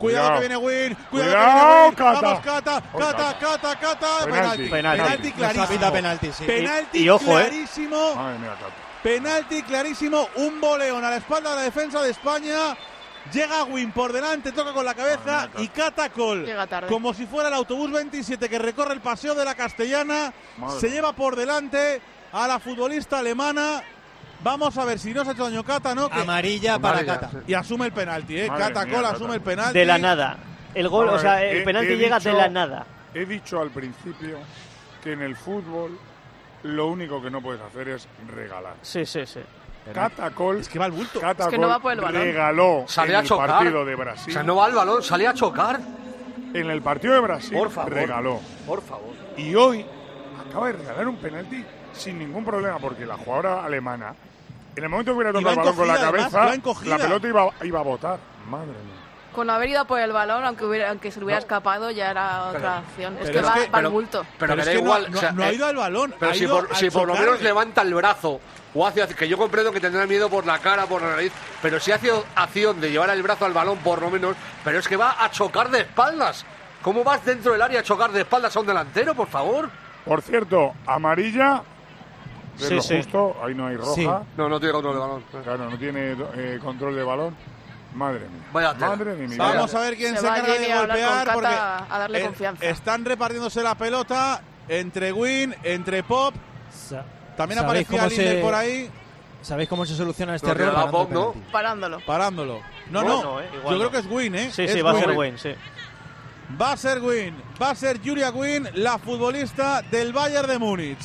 Cuidado que viene Win. Cuidado, Cata. Vamos, Cata. Penalti clarísimo. Penalti, sí. Penalti y ojo, clarísimo. Madre mía, Cata. Penalti clarísimo. Un boleón a la espalda de la defensa de España. Llega Win por delante, toca con la cabeza y Cata Coll, como si fuera el autobús 27 que recorre el paseo de la Castellana, se lleva por delante a la futbolista alemana. Vamos a ver si no se ha hecho daño Cata, ¿no? Amarilla para Cata. Y asume el penalti, ¿eh? Cata Coll asume el penalti. De la nada. El gol, o sea, el penalti llega de la nada. He dicho al principio que en el fútbol lo único que no puedes hacer es regalar. Sí. Cata Coll, es que va al bulto. Es que no va por el balón. Regaló Sale en a el chocar. partido de Brasil. O sea, no va al balón, sale a chocar. En el partido de Brasil Por favor. regaló. Por favor. Y hoy acaba de regalar un penalti sin ningún problema, porque la jugadora alemana, en el momento que hubiera tocado el balón con la cabeza, la pelota iba a botar. Madre mía. Con haber ido por el balón, aunque se le hubiera escapado, ya era otra acción. Es que va al bulto. Pero es da que igual. No ha ido al balón. Pero si por lo menos levanta el brazo o hace, que yo comprendo que tendrá miedo por la cara, por la nariz, pero si hace acción de llevar el brazo al balón por lo menos, pero es que va a chocar de espaldas. ¿Cómo vas dentro del área a chocar de espaldas a un delantero, por favor? Por cierto, amarilla. Sí, lo justo, ahí no hay roja. Sí. No tiene control de balón. Claro, no tiene control de balón. Madre mía. Vaya tela. Madre de mi vida. Vamos a ver quién se va encarga Jenny de a hablar golpear con porque Cata a darle confianza. Están repartiéndose la pelota entre Win, entre Pop. También ¿Sabéis aparecía cómo Linder por ahí. ¿Sabéis cómo se soluciona este No, que error? da Pop, ¿no? Parándolo. No, igual yo creo que es Win, ¿eh? Sí, Es va a ser Win. Win, sí. Va a ser Win. Va a ser Julia Win, la futbolista del Bayern de Múnich.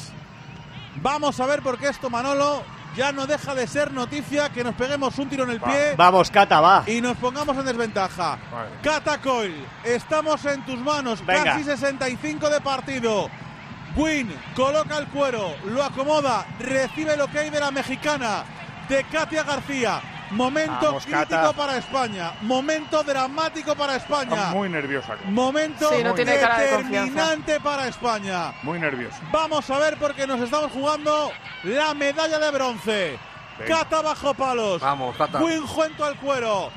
Vamos a ver por qué esto, Manolo, ya no deja de ser noticia que nos peguemos un tiro en el pie. Vamos, Cata, va. Y nos pongamos en desventaja. Vale. Cata Coll, estamos en tus manos. Venga. Casi 65 de partido. Win coloca el cuero, lo acomoda, recibe el ok de la mexicana, de Katia García. Momento Vamos, crítico Cata. para España. Momento dramático para España. Está muy nerviosa. Momento Sí, no tiene cara de determinante para España. Muy nerviosa. Vamos a ver porque nos estamos jugando la medalla de bronce. Venga. Cata bajo palos. Vamos, Cata. Win junto al cuero.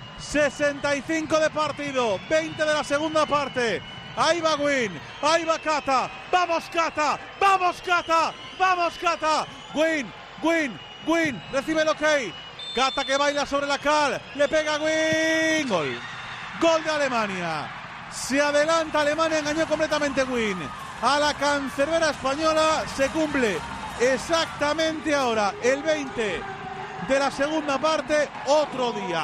65 de partido. 20 de la segunda parte. Ahí va Win. Ahí va Cata. ¡Vamos, Cata! ¡Vamos, Cata! ¡Vamos, Cata! Win. Recibe el ok. Cata que baila sobre la cal. Le pega Win. Gol de Alemania. Se adelanta Alemania. Engañó completamente Win. A la cancerbera española se cumple exactamente ahora el 20 de la segunda parte. Otro día.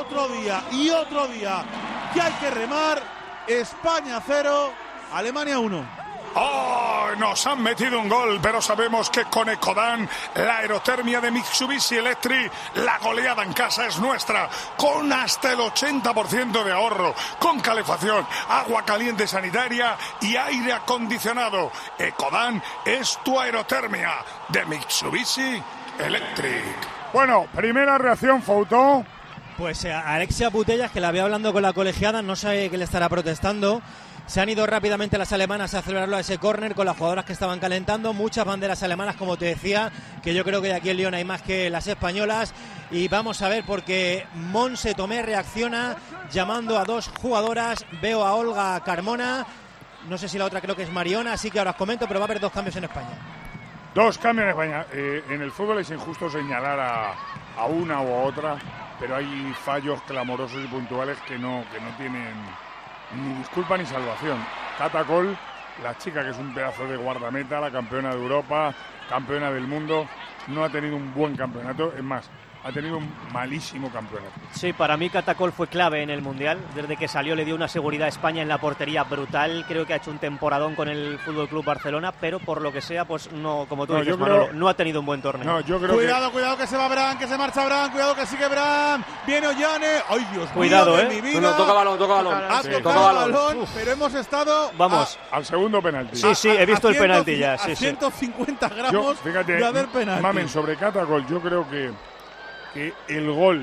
Que hay que remar. España 0, Alemania 1. ¡Oh! Nos han metido un gol, pero sabemos que con Ecodan, la aerotermia de Mitsubishi Electric, la goleada en casa es nuestra, con hasta el 80% de ahorro, con calefacción, agua caliente sanitaria y aire acondicionado. Ecodan es tu aerotermia de Mitsubishi Electric. Bueno, primera reacción, Foutó. Pues Alexia Putellas, que la veo hablando con la colegiada, no sabe que le estará protestando. Se han ido rápidamente las alemanas a celebrarlo a ese córner con las jugadoras que estaban calentando. Muchas banderas alemanas, como te decía, que yo creo que de aquí en Lyon hay más que las españolas. Y vamos a ver, porque Monse Tomé reacciona llamando a dos jugadoras. Veo a Olga Carmona, no sé si la otra creo que es Mariona, así que ahora os comento, pero va a haber dos cambios en España. Dos cambios en España. En el fútbol es injusto señalar a una u otra, pero hay fallos clamorosos y puntuales que no tienen ni disculpa ni salvación. Cata Coll, la chica que es un pedazo de guardameta, la campeona de Europa, campeona del mundo, no ha tenido un buen campeonato, es más, ha tenido un malísimo campeonato. Sí, para mí Cata Coll fue clave en el Mundial. Desde que salió le dio una seguridad a España en la portería brutal. Creo que ha hecho un temporadón con el FC Barcelona, pero por lo que sea, pues no, como tú dices, Manolo, no ha tenido un buen torneo. No, yo creo cuidado que se va Bran, que se marcha Bran, cuidado que sigue Bran. Viene Ollane. Ay, Dios cuidado, mío, de mi vida. No, toca balón. Ha tocado balón, pero hemos estado vamos al segundo penalti. Sí, he visto el penalti ya. Sí, 150 gramos fíjate, de haber penalti. Mamen, sobre Cata Coll, yo creo que el gol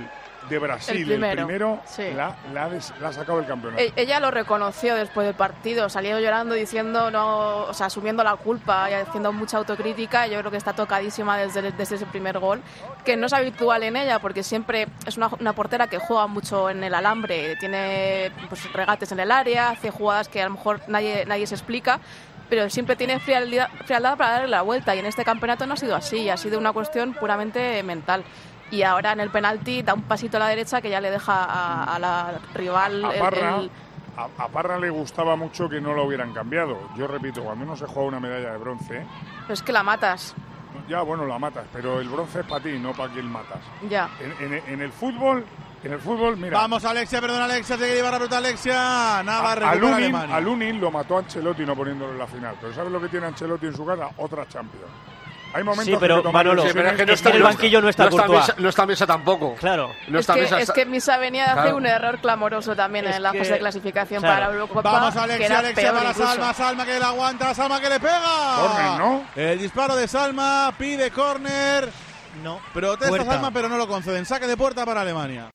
de Brasil, el primero sí. la ha sacado del campeonato. Ella lo reconoció después del partido, salió llorando diciendo, asumiendo la culpa y haciendo mucha autocrítica. Yo creo que está tocadísima desde ese primer gol, que no es habitual en ella porque siempre es una portera que juega mucho en el alambre, tiene pues, regates en el área, hace jugadas que a lo mejor nadie se explica, pero siempre tiene frialdad para darle la vuelta, y en este campeonato no ha sido así, ha sido una cuestión puramente mental. Y ahora en el penalti da un pasito a la derecha que ya le deja a la rival. A Parra le gustaba mucho que no lo hubieran cambiado. Yo repito, cuando uno se juega una medalla de bronce... Pero es que la matas. Ya, bueno, la matas, pero el bronce es para ti, no para quien matas. Ya. En el fútbol, mira... Vamos, Alexia, perdón, Alexia, se lleva la ruta Alexia. Nada, recupera Alemania. A Lunin lo mató Ancelotti no poniéndolo en la final. Pero ¿sabes lo que tiene Ancelotti en su casa? Otra Champions. Hay momentos sí, pero que Manolo, sí, pero es que no está en el banquillo, no está Courtois. No está Mesa tampoco. Claro. No está es que Misa venía de hacer un error clamoroso también en la fase de clasificación para la Eurocopa. Vamos, Alexia para Salma que le aguanta, Salma que le pega. Córner, ¿no? El disparo de Salma, pide córner. No. Protesta Salma, pero no lo conceden. Saque de puerta para Alemania.